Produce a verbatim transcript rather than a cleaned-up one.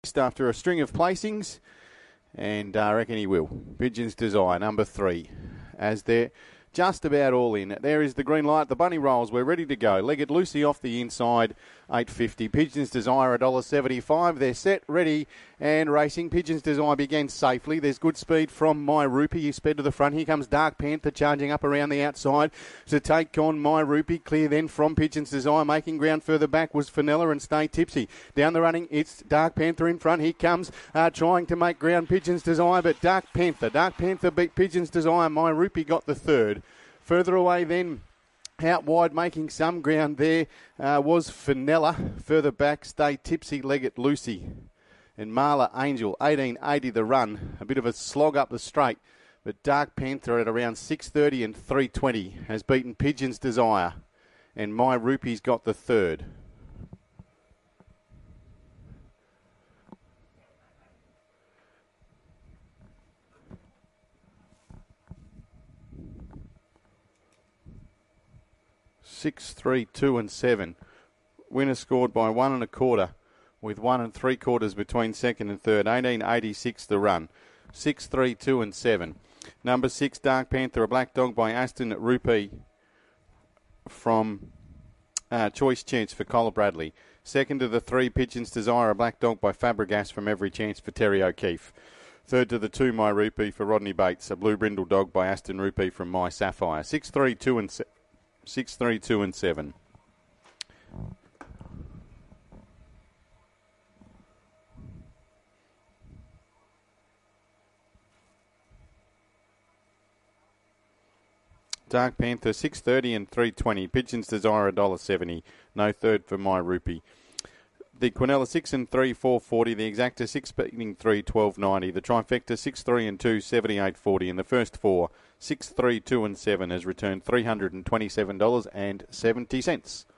After a string of placings, and I reckon he will. Pigeon's Desire, number three, as they're just about all in. There is the green light. The bunny rolls. We're ready to go. Legged Lucy off the inside, eight fifty. Pigeon's Desire, one dollar seventy-five. They're set, ready, and racing. Pigeon's Desire began safely. There's good speed from My Rupee. He sped to the front. Here comes Dark Panther charging up around the outside to take on My Rupee. Clear then from Pigeon's Desire. Making ground further back was Fenella and Stay Tipsy. Down the running, it's Dark Panther in front. Here comes uh, trying to make ground Pigeon's Desire, but Dark Panther. Dark Panther beat Pigeon's Desire. My Rupee got the third. Further away then, out wide, making some ground there, uh, was Fenella. Further back, Stay Tipsy, Legged Lucy. And Marla Angel, eighteen eighty the run. A bit of a slog up the straight. But Dark Panther at around six thirty and three twenty has beaten Pigeon's Desire. And My Rupee's got the third. Six, three, two, and seven. Winner scored by one and a quarter, with one and three quarters between second and third. eighteen eighty-six the run. Six, three, two, and seven. Number six, Dark Panther, a black dog by Aston Rupee from uh, Choice Chance for Cole Bradley. Second to the three, Pigeon's Desire, a black dog by Fabregas from Every Chance for Terry O'Keefe. Third to the two, My Rupee for Rodney Bates, a blue brindle dog by Aston Rupee from My Sapphire. Six, three, two, and seven. Six, three, two, and seven. Dark Panther six thirty and three twenty. Pigeon's Desire one dollar seventy. No third for My Rupee. The Quinella six and three four forty. The Exacta six beating three twelve ninety. The Trifecta six three and two seventy-eight forty. And the first four six three two and seven has returned three hundred twenty-seven dollars and seventy cents.